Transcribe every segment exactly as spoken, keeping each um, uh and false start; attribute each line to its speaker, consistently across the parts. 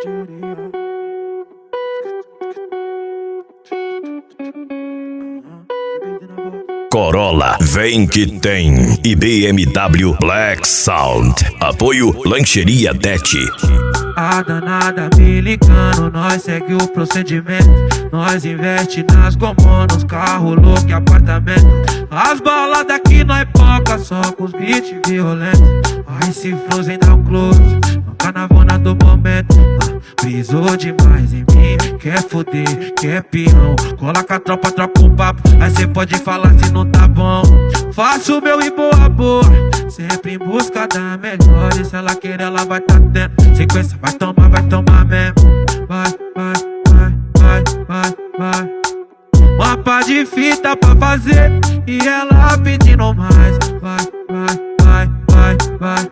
Speaker 1: Corolla, vem que tem. E B M W Black Sound. Apoio Lancheria Tete.
Speaker 2: A danada me ligando, nós segue o procedimento. Nós investe nas gomos, nos carros loucos e apartamento. As baladas aqui nós poca, só com os beats violentos. Aí se Frozen dá um close, no carnavona do momento. ah, Brisou demais em mim, quer foder, quer peão. Cola com a tropa, troca um papo, aí cê pode falar se não tá bom. Faço o meu e boa boa, sempre em busca da melhor. E se ela querer, ela vai tá tendo. Sequência, vai tomar, vai tomar mesmo. Vai, vai, vai, vai, vai, vai. Uma pá de fita pra fazer e ela pedindo mais. Vai, vai, vai, vai, vai,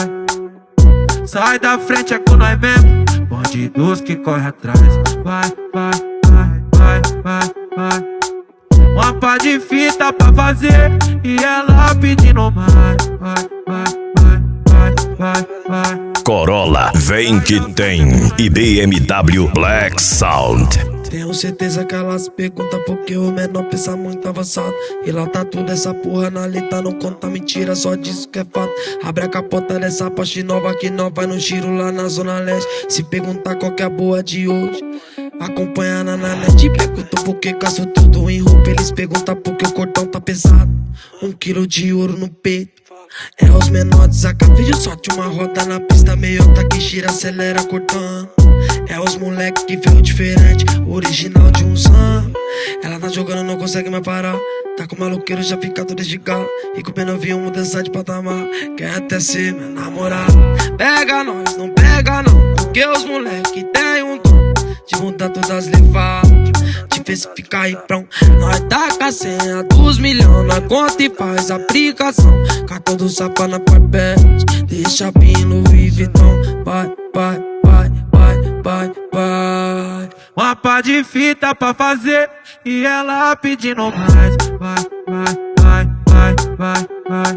Speaker 2: vai. Sai da frente, é com nós mesmo. Bandidos que corre atrás. Vai, vai, vai, vai, vai, vai. Uma pá de fita pra fazer e ela pedindo mais. Vai, vai, vai, vai, vai, vai.
Speaker 1: Corolla, vem que tem. E B M W Black Sound.
Speaker 3: Tenho certeza que elas perguntam porque o menor pensa muito avançado. E lá tá tudo essa porra na letra, não conta mentira, só diz que é fato. Abre a capota dessa Porsche nova que nós vai no giro lá na Zona Leste. Se perguntar qual que é a boa de hoje, acompanha na net. Perguntam por que caço tudo em roupa, eles perguntam por que o cordão tá pesado. Um quilo de ouro no peito. É os menores, a vídeo sorte uma roda na pista, meiota que gira, acelera cortando. É os moleque que veio diferente, original de um sam. Ela tá jogando, não consegue mais parar. Tá com maloqueiro, já fica tudo de galo. E com o novinho, mudança de patamar. Quer até ser meu namorado. Pega nós, não pega não, porque os moleque tem um dom de mudar todas as levadas, de ver se fica aí prão. Nós tá com a senha dos milhões, nós conta e faz aplicação. Cartão do sapa na papete, deixa pino Vivetão. Vai, vai, vai, vai, vai, vai.
Speaker 2: Uma pá de fita pra fazer e ela pedindo mais. Vai, vai, vai, vai, vai,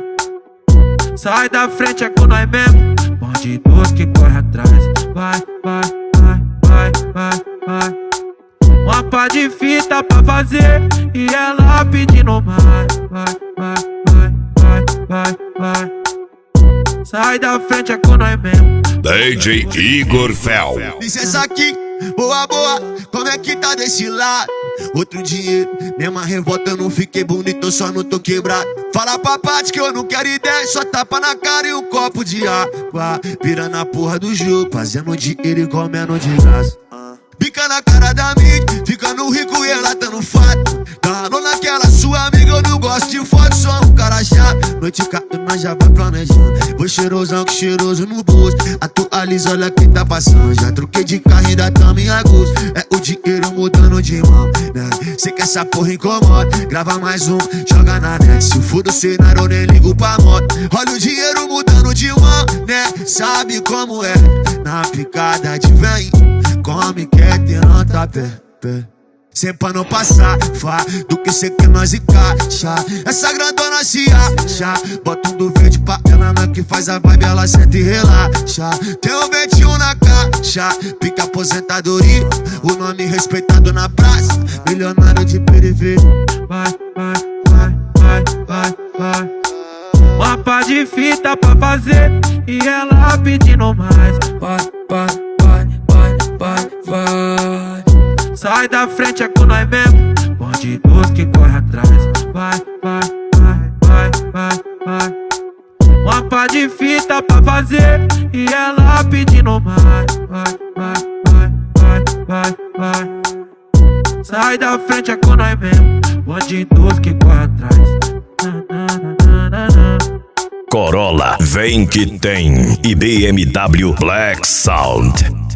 Speaker 2: vai. Sai da frente, é com nós mesmo. Bandidos que corre atrás. Vai, vai, vai, vai, vai, vai. Uma pá de fita pra fazer e ela pedindo mais. Vai, vai, vai, vai, vai, vai. Sai da frente, é com nós mesmo.
Speaker 1: D J Igor Fel.
Speaker 4: Licença aqui, boa, boa, como é que tá desse lado? Outro dinheiro, mesma revolta, eu não fiquei bonito, eu só não tô quebrado. Fala pra parte que eu não quero ideia, só tapa na cara e um copo de água. Virando a porra do jogo, fazendo dinheiro e comendo de graça. Pica na cara da mídia, ficando rico e ela tá no fato. Dando naquela sua amiga, eu não gosto de foto, só um cara chato. Noite cato, nós já vai planejando. Vou cheirosão que cheiroso no bolso. Atualiza, olha quem tá passando. Já troquei de carro, ainda tamo em agosto. É o dinheiro mudando de mão, né? Cê que essa porra incomoda, grava mais um, joga na net. Se for do cenário, eu nem ligo pra moto. Olha o dinheiro mudando de mão, né? Sabe como é? Na picada de vem, come, quer ter nota pé, pé. Sem pra não passar, fá, do que cê quer nós encaixa. Essa grandona se acha, bota um do verde pra ela, não que faz a vibe, ela sente e relaxa. Tem um vinte e um na caixa, pica aposentadoria, o nome respeitado na praça, milionário de periferia.
Speaker 2: Vai, vai, vai, vai, vai, vai. Uma pá de fita pra fazer e ela pedindo mais.
Speaker 3: Vai, vai, vai, vai, vai, vai.
Speaker 2: Sai da frente, é com nós mesmo. Bandidos que corre atrás. Vai, vai, vai, vai, vai, vai. Uma pá de fita pra fazer e ela pedindo mais. Vai, vai, vai, vai, vai, vai. Sai da frente, é com nós mesmo. Bandidos que corre atrás.
Speaker 1: Corolla, vem que tem. E B M W Black Sound.